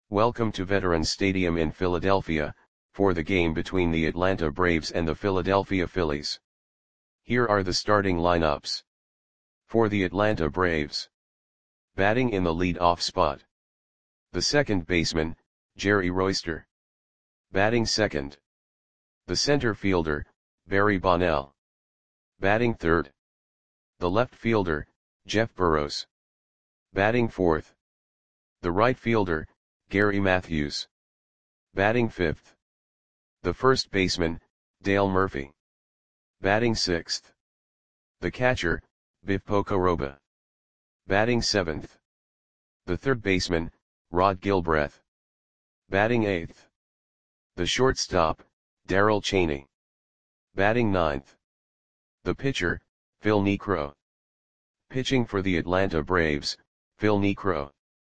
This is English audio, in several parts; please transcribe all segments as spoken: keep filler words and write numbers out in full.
Welcome to Veterans Stadium in Philadelphia, for the game between the Atlanta Braves and the Philadelphia Phillies. Here are the starting lineups. For the Atlanta Braves. Batting in the lead-off spot. The second baseman, Jerry Royster. Batting second. The center fielder, Barry Bonnell. Batting third. The left fielder, Jeff Burroughs. Batting fourth. The right fielder, Gary Matthews. Batting fifth. The first baseman, Dale Murphy. Batting sixth. The catcher, Biff Pocoroba. Batting seventh. The third baseman, Rod Gilbreth. Batting eighth. The shortstop, Darrell Chaney. Batting ninth. The pitcher, Phil Niekro. Pitching for the Atlanta Braves, Phil Niekro.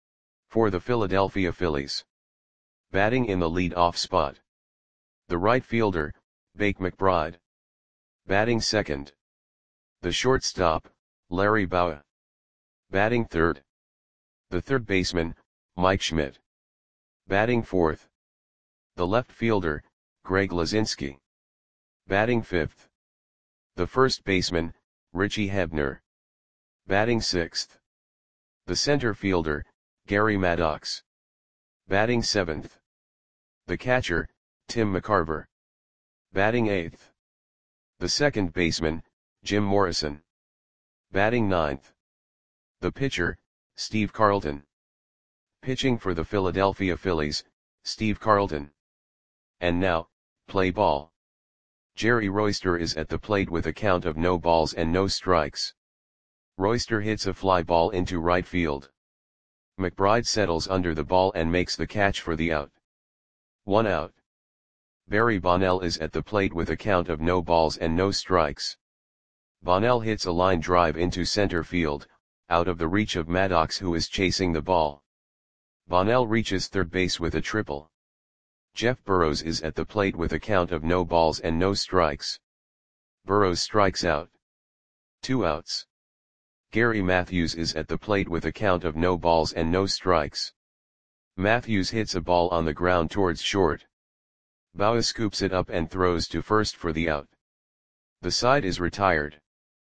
For the Philadelphia Phillies. Batting in the lead-off spot. The right fielder, Bake McBride. Batting second. The shortstop, Larry Bowa. Batting third. The third baseman, Mike Schmidt. Batting fourth. The left fielder, Greg Luzinski. Batting fifth. The first baseman, Richie Hebner. Batting sixth. The center fielder, Gary Maddox. Batting seventh. The catcher, Tim McCarver. Batting eighth. The second baseman, Jim Morrison. Batting ninth. The pitcher, Steve Carlton. Pitching for the Philadelphia Phillies, Steve Carlton. And now, play ball. Jerry Royster is at the plate with a count of no balls and no strikes. Royster hits a fly ball into right field. McBride settles under the ball and makes the catch for the out. One out. Barry Bonnell is at the plate with a count of no balls and no strikes. Bonnell hits a line drive into center field, out of the reach of Maddox, who is chasing the ball. Bonnell reaches third base with a triple. Jeff Burroughs is at the plate with a count of no balls and no strikes. Burroughs strikes out. Two outs. Gary Matthews is at the plate with a count of no balls and no strikes. Matthews hits a ball on the ground towards short. Bowa scoops it up and throws to first for the out. The side is retired.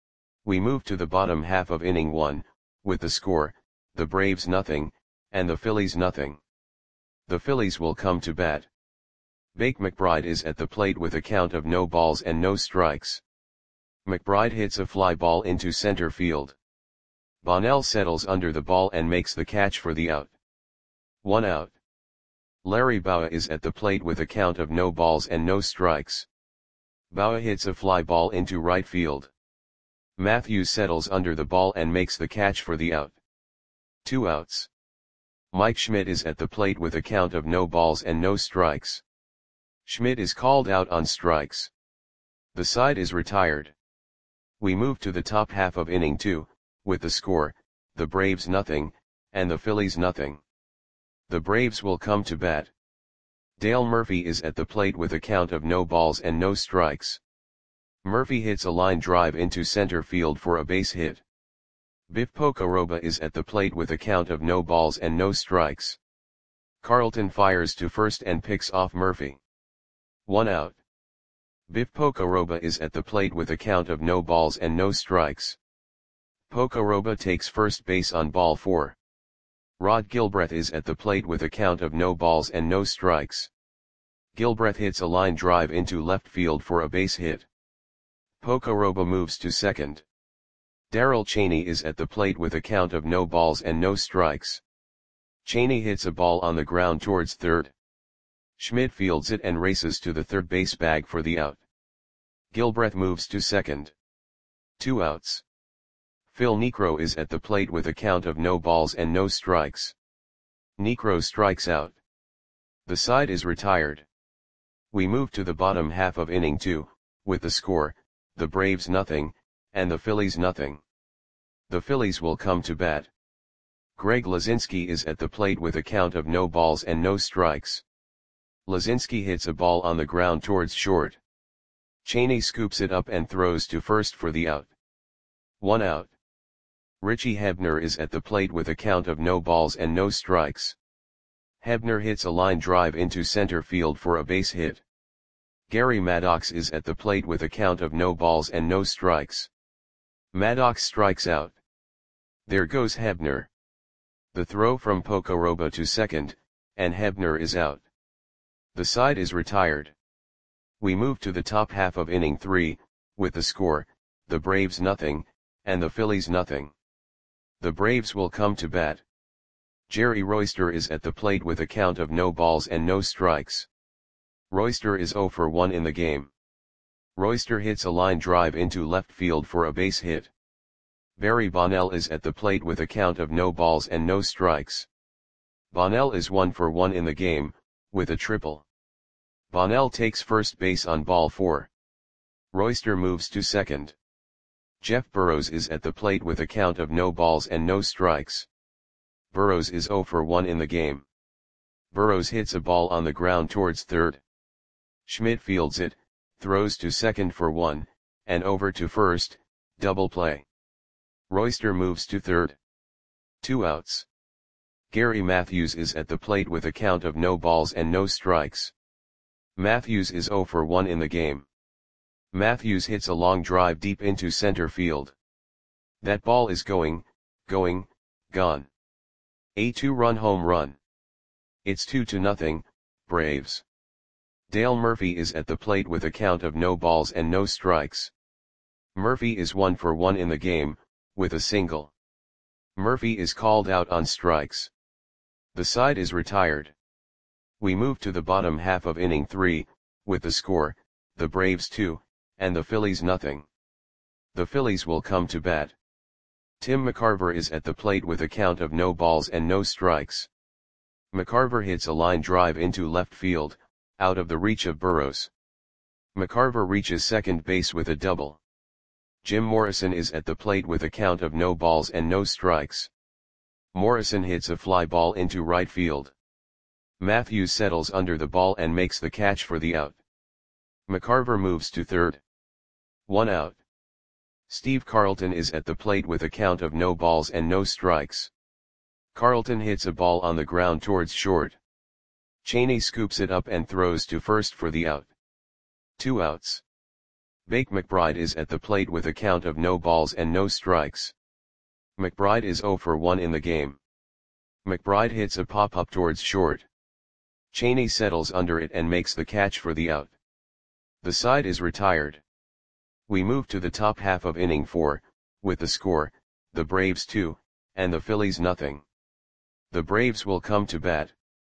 We move to the bottom half of inning one, with the score, the Braves nothing, and the Phillies nothing. The Phillies will come to bat. Bake McBride is at the plate with a count of no balls and no strikes. McBride hits a fly ball into center field. Bonnell settles under the ball and makes the catch for the out. One out. Larry Bowa is at the plate with a count of no balls and no strikes. Bowa hits a fly ball into right field. Matthews settles under the ball and makes the catch for the out. Two outs. Mike Schmidt is at the plate with a count of no balls and no strikes. Schmidt is called out on strikes. The side is retired. We move to the top half of inning two, with the score, the Braves nothing, and the Phillies nothing. The Braves will come to bat. Dale Murphy is at the plate with a count of no balls and no strikes. Murphy hits a line drive into center field for a base hit. Biff Pocoroba is at the plate with a count of no balls and no strikes. Carlton fires to first and picks off Murphy. One out. Biff Pocoroba is at the plate with a count of no balls and no strikes. Pocoroba takes first base on ball four. Rod Gilbreth is at the plate with a count of no balls and no strikes. Gilbreth hits a line drive into left field for a base hit. Pocoroba moves to second. Darrell Chaney is at the plate with a count of no balls and no strikes. Chaney hits a ball on the ground towards third. Schmidt fields it and races to the third base bag for the out. Gilbreth moves to second. Two outs. Phil Niekro is at the plate with a count of no balls and no strikes. Niekro strikes out. The side is retired. We move to the bottom half of inning two, with the score, the Braves nothing, and the Phillies nothing. The Phillies will come to bat. Greg Luzinski is at the plate with a count of no balls and no strikes. Luzinski hits a ball on the ground towards short. Chaney scoops it up and throws to first for the out. One out. Richie Hebner is at the plate with a count of no balls and no strikes. Hebner hits a line drive into center field for a base hit. Gary Maddox is at the plate with a count of no balls and no strikes. Maddox strikes out. There goes Hebner. The throw from Pocoroba to second, and Hebner is out. The side is retired. We move to the top half of inning three, with the score, the Braves nothing, and the Phillies nothing. The Braves will come to bat. Jerry Royster is at the plate with a count of no balls and no strikes. Royster is zero for one in the game. Royster hits a line drive into left field for a base hit. Barry Bonnell is at the plate with a count of no balls and no strikes. Bonnell is one for one in the game, with a triple. Bonnell takes first base on ball four. Royster moves to second. Jeff Burrows is at the plate with a count of no balls and no strikes. Burrows is zero for one in the game. Burrows hits a ball on the ground towards third. Schmidt fields it, throws to second for one, and over to first, double play. Royster moves to third. Two outs. Gary Matthews is at the plate with a count of no balls and no strikes. Matthews is zero for one in the game. Matthews hits a long drive deep into center field. That ball is going, going, gone. A two-run home run. It's two to nothing, Braves. Dale Murphy is at the plate with a count of no balls and no strikes. Murphy is one for one in the game, with a single. Murphy is called out on strikes. The side is retired. We move to the bottom half of inning three, with the score, the Braves two, and the Phillies nothing. The Phillies will come to bat. Tim McCarver is at the plate with a count of no balls and no strikes. McCarver hits a line drive into left field, out of the reach of Burrows. McCarver reaches second base with a double. Jim Morrison is at the plate with a count of no balls and no strikes. Morrison hits a fly ball into right field. Matthews settles under the ball and makes the catch for the out. McCarver moves to third. One out. Steve Carlton is at the plate with a count of no balls and no strikes. Carlton hits a ball on the ground towards short. Cheney scoops it up and throws to first for the out. Two outs. Bake McBride is at the plate with a count of no balls and no strikes. McBride is zero for one in the game. McBride hits a pop-up towards short. Cheney settles under it and makes the catch for the out. The side is retired. We move to the top half of inning four, with the score, the Braves two, and the Phillies nothing. The Braves will come to bat.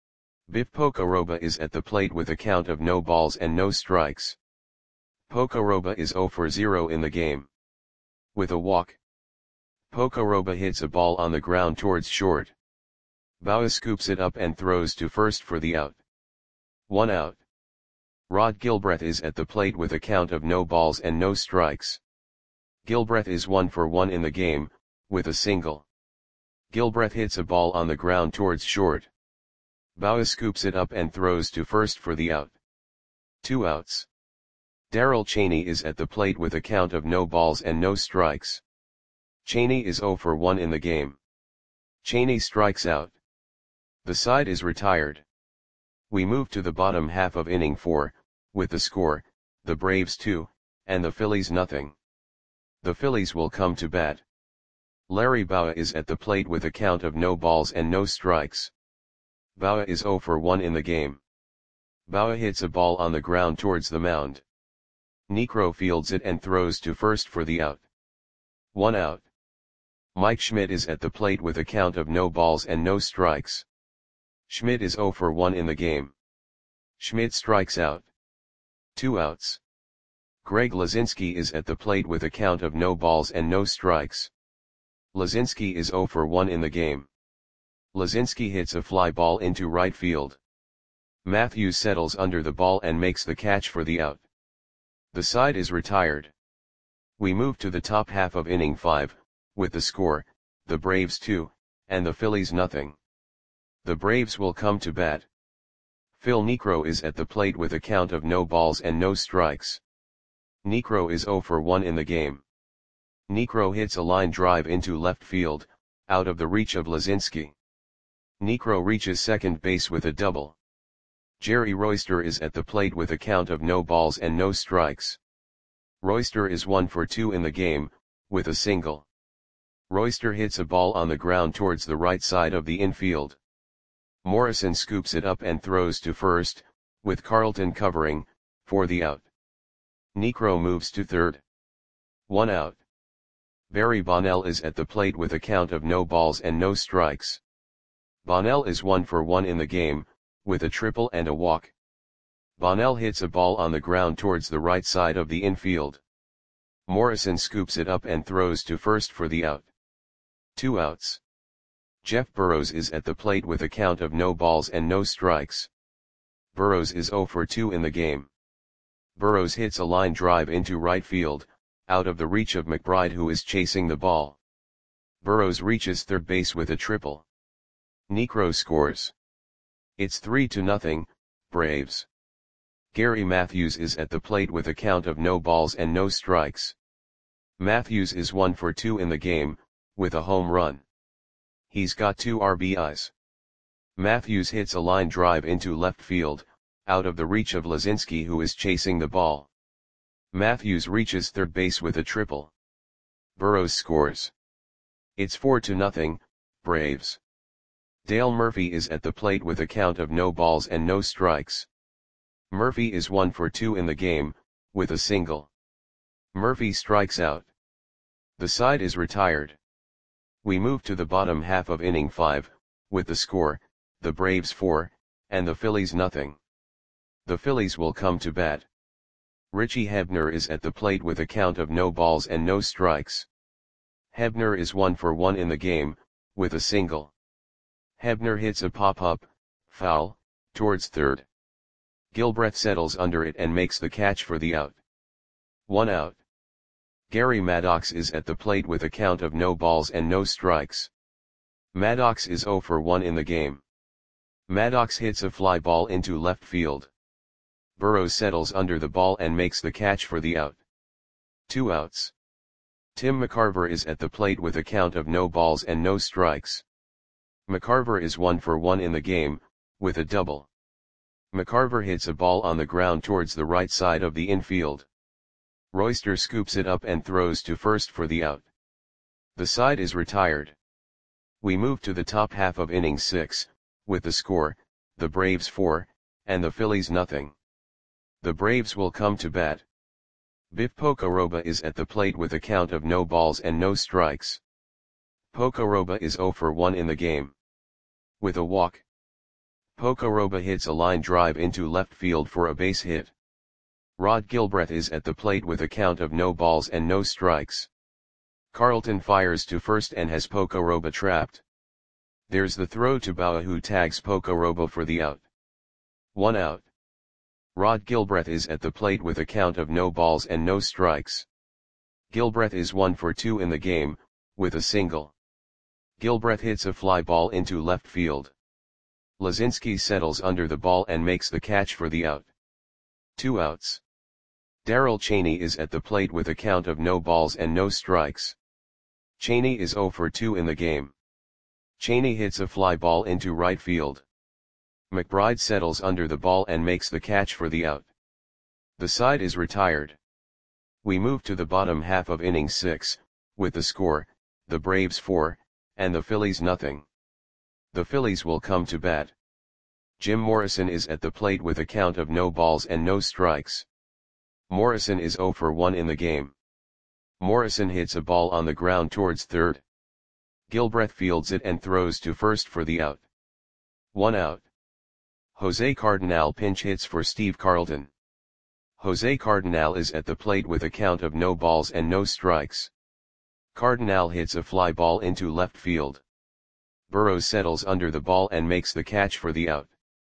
Biff Pocoroba is at the plate with a count of no balls and no strikes. Pocoroba is zero for zero in the game. With a walk. Pocoroba hits a ball on the ground towards short. Baugh scoops it up and throws to first for the out. One out. Rod Gilbreth is at the plate with a count of no balls and no strikes. Gilbreth is one for one in the game, with a single. Gilbreth hits a ball on the ground towards short. Baugh scoops it up and throws to first for the out. Two outs. Darrell Cheney is at the plate with a count of no balls and no strikes. Cheney is zero for one in the game. Cheney strikes out. The side is retired. We move to the bottom half of inning four, with the score, the Braves two, and the Phillies nothing. The Phillies will come to bat. Larry Baugh is at the plate with a count of no balls and no strikes. Baugh is zero for one in the game. Baugh hits a ball on the ground towards the mound. Niekro fields it and throws to first for the out. One out. Mike Schmidt is at the plate with a count of no balls and no strikes. Schmidt is zero for one in the game. Schmidt strikes out. Two outs. Greg Lazinski is at the plate with a count of no balls and no strikes. Lazinski is zero for one in the game. Lazinski hits a fly ball into right field. Matthews settles under the ball and makes the catch for the out. The side is retired. We move to the top half of inning five, with the score, the Braves two, and the Phillies nothing. The Braves will come to bat. Phil Niekro is at the plate with a count of no balls and no strikes. Niekro is zero for one in the game. Niekro hits a line drive into left field, out of the reach of Lazinski. Necro reaches second base with a double. Jerry Royster is at the plate with a count of no balls and no strikes. Royster is one for two in the game, with a single. Royster hits a ball on the ground towards the right side of the infield. Morrison scoops it up and throws to first, with Carlton covering, for the out. Necro moves to third. One out. Barry Bonnell is at the plate with a count of no balls and no strikes. Bonnell is one for one in the game, with a triple and a walk. Bonnell hits a ball on the ground towards the right side of the infield. Morrison scoops it up and throws to first for the out. Two outs. Jeff Burrows is at the plate with a count of no balls and no strikes. Burrows is zero for two in the game. Burrows hits a line drive into right field, out of the reach of McBride, who is chasing the ball. Burrows reaches third base with a triple. Necro scores. It's three to nothing, Braves. Gary Matthews is at the plate with a count of no balls and no strikes. Matthews is one for two in the game, with a home run. He's got two R B Is. Matthews hits a line drive into left field, out of the reach of Lazinski, who is chasing the ball. Matthews reaches third base with a triple. Burrows scores. It's four to nothing, Braves. Dale Murphy is at the plate with a count of no balls and no strikes. Murphy is one for two in the game, with a single. Murphy strikes out. The side is retired. We move to the bottom half of inning five, with the score, the Braves four, and the Phillies nothing. The Phillies will come to bat. Richie Hebner is at the plate with a count of no balls and no strikes. Hebner is one for one in the game, with a single. Hebner hits a pop-up, foul, towards third. Gilbreth settles under it and makes the catch for the out. One out. Gary Maddox is at the plate with a count of no balls and no strikes. Maddox is zero for one in the game. Maddox hits a fly ball into left field. Burrows settles under the ball and makes the catch for the out. Two outs. Tim McCarver is at the plate with a count of no balls and no strikes. McCarver is one for one in the game, with a double. McCarver hits a ball on the ground towards the right side of the infield. Royster scoops it up and throws to first for the out. The side is retired. We move to the top half of inning six, with the score, the Braves four, and the Phillies nothing. The Braves will come to bat. Biff Pocoroba is at the plate with a count of no balls and no strikes. Pocoroba is zero for one in the game. With a walk. Pocoroba hits a line drive into left field for a base hit. Rod Gilbreth is at the plate with a count of no balls and no strikes. Carlton fires to first and has Pocoroba trapped. There's the throw to Bauer, who tags Pocoroba for the out. One out. Rod Gilbreth is at the plate with a count of no balls and no strikes. Gilbreth is one for two in the game, with a single. Gilbreth hits a fly ball into left field. Lazinski settles under the ball and makes the catch for the out. Two outs. Darrell Chaney is at the plate with a count of no balls and no strikes. Chaney is zero for two in the game. Chaney hits a fly ball into right field. McBride settles under the ball and makes the catch for the out. The side is retired. We move to the bottom half of inning six, with the score, the Braves four, and the Phillies nothing. The Phillies will come to bat. Jim Morrison is at the plate with a count of no balls and no strikes. Morrison is zero for one in the game. Morrison hits a ball on the ground towards third. Gilbreth fields it and throws to first for the out. One out. Jose Cardinal pinch hits for Steve Carlton. Jose Cardinal is at the plate with a count of no balls and no strikes. Cardinal hits a fly ball into left field. Burrows settles under the ball and makes the catch for the out.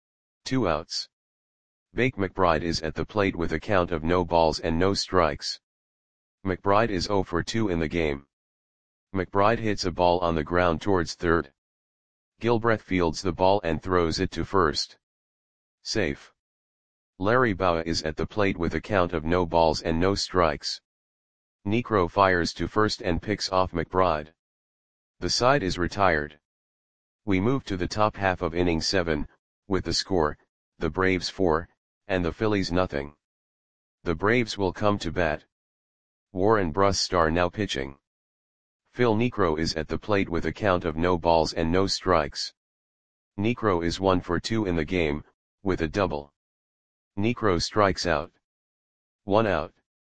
Two outs. Bake McBride is at the plate with a count of no balls and no strikes. McBride is zero for two in the game. McBride hits a ball on the ground towards third. Gilbreth fields the ball and throws it to first. Safe. Larry Bauer is at the plate with a count of no balls and no strikes. Necro fires to first and picks off McBride. The side is retired. We move to the top half of inning seven, with the score, the Braves four, and the Phillies nothing. The Braves will come to bat. Warren Brustar now pitching. Phil Niekro is at the plate with a count of no balls and no strikes. Niekro is one for two in the game, with a double. Niekro strikes out. One out.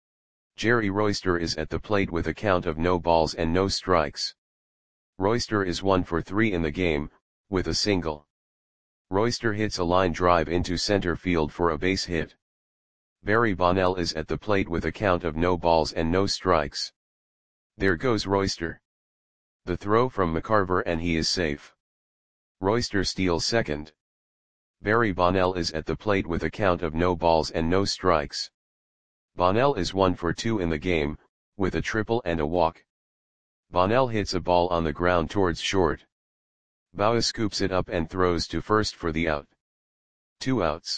Jerry Royster is at the plate with a count of no balls and no strikes. Royster is one for three in the game, with a single. Royster hits a line drive into center field for a base hit. Barry Bonnell is at the plate with a count of no balls and no strikes. There goes Royster. The throw from McCarver and he is safe. Royster steals second. Barry Bonnell is at the plate with a count of no balls and no strikes. Bonnell is one for two in the game, with a triple and a walk. Bonnell hits a ball on the ground towards short. Bauer scoops it up and throws to first for the out. Two outs.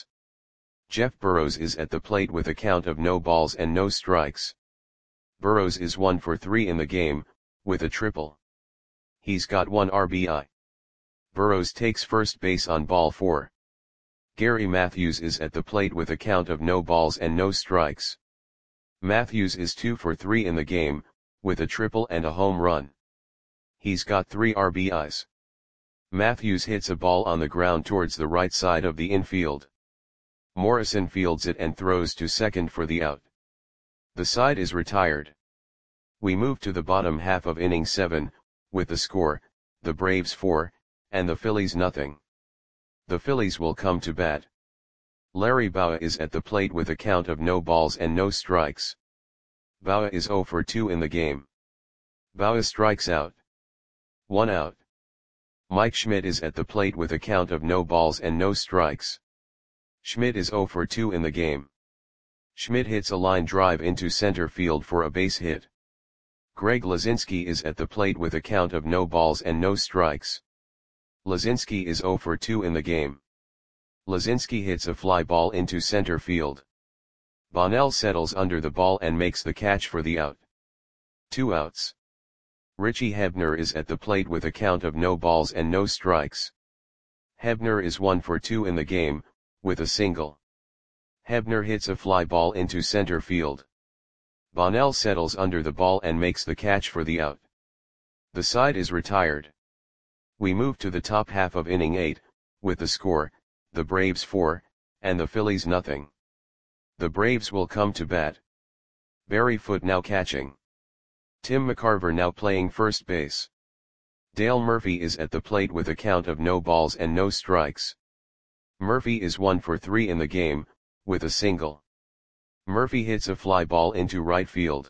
Jeff Burrows is at the plate with a count of no balls and no strikes. Burrows is one for three in the game, with a triple. He's got one R B I. Burrows takes first base on ball four. Gary Matthews is at the plate with a count of no balls and no strikes. Matthews is two for three in the game, with a triple and a home run. He's got three R B Is. Matthews hits a ball on the ground towards the right side of the infield. Morrison fields it and throws to second for the out. The side is retired. We move to the bottom half of inning seven, with the score, the Braves four, and the Phillies nothing. The Phillies will come to bat. Larry Bowa is at the plate with a count of no balls and no strikes. Bowa is zero for two in the game. Bowa strikes out. One out. Mike Schmidt is at the plate with a count of no balls and no strikes. Schmidt is zero for two in the game. Schmidt hits a line drive into center field for a base hit. Greg Lazinski is at the plate with a count of no balls and no strikes. Lazinski is zero for two in the game. Lazinski hits a fly ball into center field. Bonnell settles under the ball and makes the catch for the out. Two outs. Richie Hebner is at the plate with a count of no balls and no strikes. Hebner is one for two in the game, with a single. Hebner hits a fly ball into center field. Bonnell settles under the ball and makes the catch for the out. The side is retired. We move to the top half of inning eight, with the score, the Braves four, and the Phillies nothing. The Braves will come to bat. Barry Foote now catching. Tim McCarver now playing first base. Dale Murphy is at the plate with a count of no balls and no strikes. Murphy is one for three in the game, with a single. Murphy hits a fly ball into right field.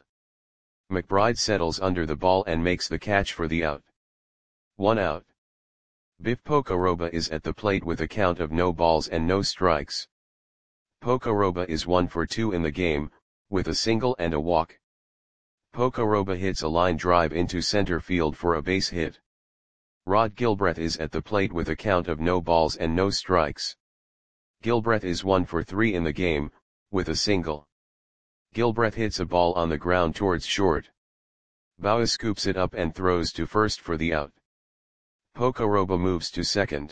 McBride settles under the ball and makes the catch for the out. One out. Biff Pocoroba is at the plate with a count of no balls and no strikes. Pocoroba is one for two in the game, with a single and a walk. Pocoroba hits a line drive into center field for a base hit. Rod Gilbreth is at the plate with a count of no balls and no strikes. Gilbreth is one for three in the game, with a single. Gilbreth hits a ball on the ground towards short. Bowa scoops it up and throws to first for the out. Pocoroba moves to second.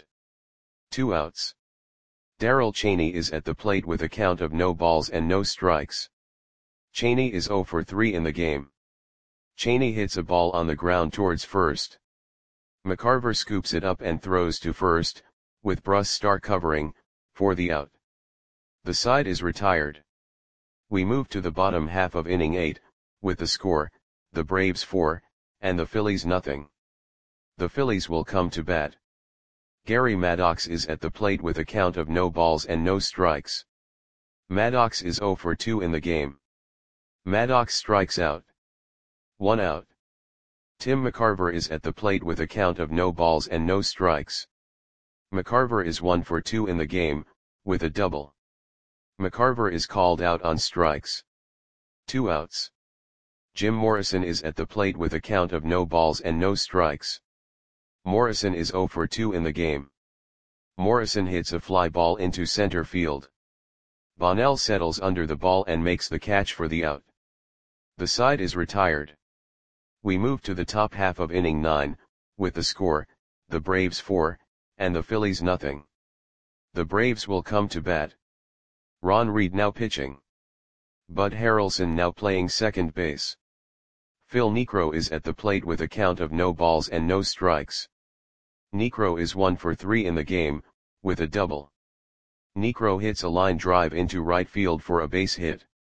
Two outs. Darrell Chaney is at the plate with a count of no balls and no strikes. Chaney is zero for three in the game. Chaney hits a ball on the ground towards first. McCarver scoops it up and throws to first, with Brustar covering, for the out. The side is retired. We move to the bottom half of inning eight, with the score, the Braves four, and the Phillies nothing. The Phillies will come to bat. Gary Maddox is at the plate with a count of no balls and no strikes. Maddox is zero for two in the game. Maddox strikes out. One out. Tim McCarver is at the plate with a count of no balls and no strikes. McCarver is one for two in the game, with a double. McCarver is called out on strikes. Two outs. Jim Morrison is at the plate with a count of no balls and no strikes. Morrison is zero for two in the game. Morrison hits a fly ball into center field. Bonnell settles under the ball and makes the catch for the out. The side is retired. We move to the top half of inning nine, with the score, the Braves four, and the Phillies nothing. The Braves will come to bat. Ron Reed now pitching. Bud Harrelson now playing second base. Phil Niekro is at the plate with a count of no balls and no strikes. Niekro is one for three in the game, with a double. Niekro hits a line drive into right field for a base hit.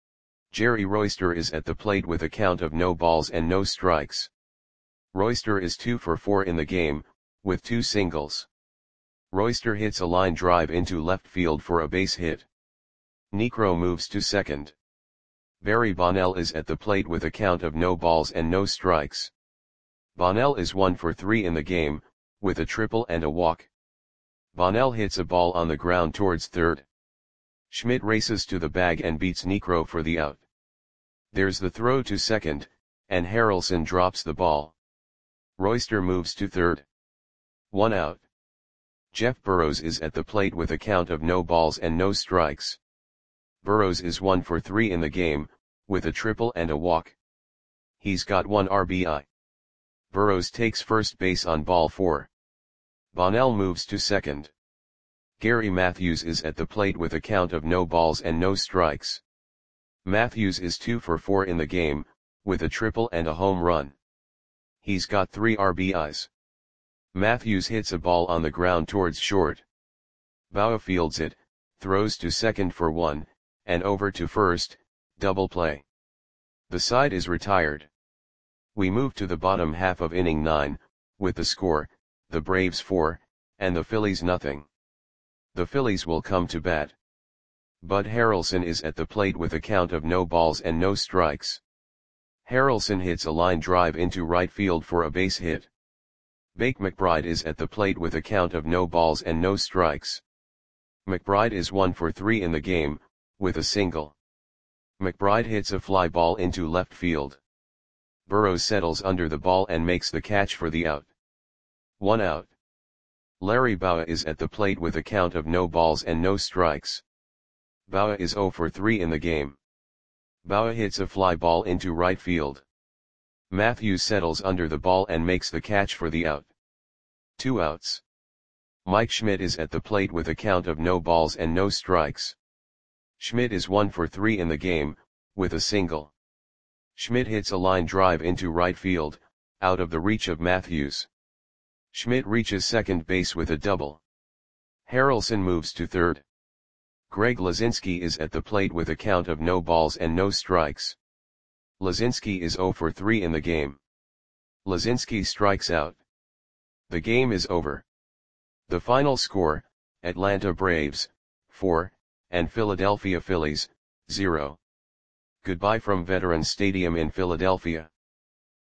Jerry Royster is at the plate with a count of no balls and no strikes. Royster is two for four in the game, with two singles. Royster hits a line drive into left field for a base hit. Niekro moves to second. Barry Bonnell is at the plate with a count of no balls and no strikes. Bonnell is one for three in the game, with a triple and a walk. Bonnell hits a ball on the ground towards third. Schmidt races to the bag and beats Niekro for the out. There's the throw to second, and Harrelson drops the ball. Royster moves to third. One out. Jeff Burrows is at the plate with a count of no balls and no strikes. Burrows is one for three in the game, with a triple and a walk. He's got one R B I. Burrows takes first base on ball four. Bonnell moves to second. Gary Matthews is at the plate with a count of no balls and no strikes. Matthews is two for four in the game, with a triple and a home run. He's got three R B Is. Matthews hits a ball on the ground towards short. Bauer fields it, throws to second for one, and over to first, double play. The side is retired. We move to the bottom half of inning nine, with the score, the Braves four, and the Phillies nothing. The Phillies will come to bat. Bud Harrelson is at the plate with a count of no balls and no strikes. Harrelson hits a line drive into right field for a base hit. Bake McBride is at the plate with a count of no balls and no strikes. McBride is one for three in the game, with a single. McBride hits a fly ball into left field. Burrows settles under the ball and makes the catch for the out. One out. Larry Bowa is at the plate with a count of no balls and no strikes. Bowa is zero for three in the game. Bowa hits a fly ball into right field. Matthews settles under the ball and makes the catch for the out. Two outs. Mike Schmidt is at the plate with a count of no balls and no strikes. Schmidt is one for three in the game, with a single. Schmidt hits a line drive into right field, out of the reach of Matthews. Schmidt reaches second base with a double. Harrelson moves to third. Greg Lazinski is at the plate with a count of no balls and no strikes. Lazinski is zero for three in the game. Lazinski strikes out. The game is over. The final score, Atlanta Braves, four, and Philadelphia Phillies, zero. Goodbye from Veterans Stadium in Philadelphia.